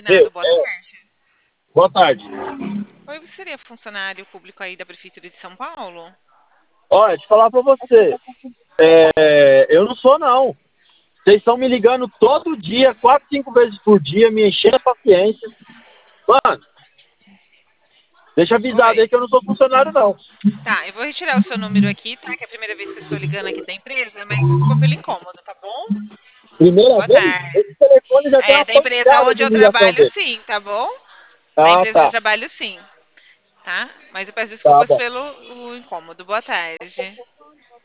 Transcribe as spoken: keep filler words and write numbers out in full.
Meu, Reginaldo, boa tarde. boa tarde. Oi, você seria funcionário público aí da Prefeitura de São Paulo? Olha, deixa eu falar pra você. É, eu não sou, não. Vocês estão me ligando todo dia, quatro, cinco vezes por dia, me enchendo a paciência. Mano, deixa avisado Oi. aí que eu não sou funcionário, não. Tá, eu vou retirar o seu número aqui, tá? Que é a primeira vez que eu estou ligando aqui da empresa, mas desculpa pelo incômodo, tá bom? Primeira Boa vez, tarde. esse telefone já tem É, uma da empresa pancada onde de eu ligação trabalho, dele. sim, tá bom? Da Ah, empresa onde eu tá. trabalho, sim, tá? Mas eu peço Tá desculpas bom. pelo o incômodo. Boa tarde.